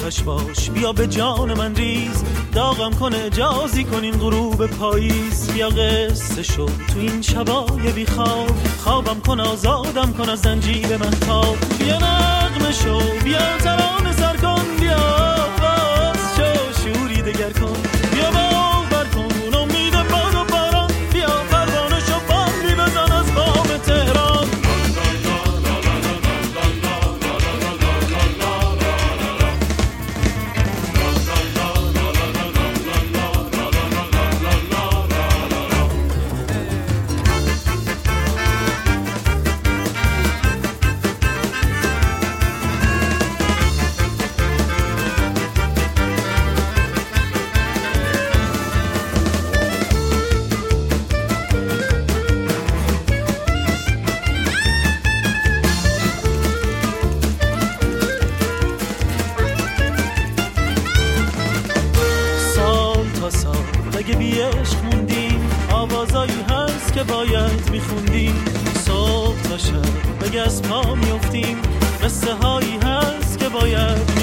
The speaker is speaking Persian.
آتش باش، بیا به جان من ریز، داغم کن اجازی کن این غروب پاییز. بیا قصه شد تو این شبای بی خواب، خوابم کن آزادم کن از زنجیر من تاب. بیا نغمه شو، بیا ترانه سر کن، بیا باز شو شوری دگر کن. بیا باور کن اون امید باد و باران، بیا پروانه شو بادی بزن از بام تهران. اگه بی عشق موندیم، آوازایی هست که باید میخوندیم. صبح تا شب اگه از پا میفتیم، قصه هایی هست که باید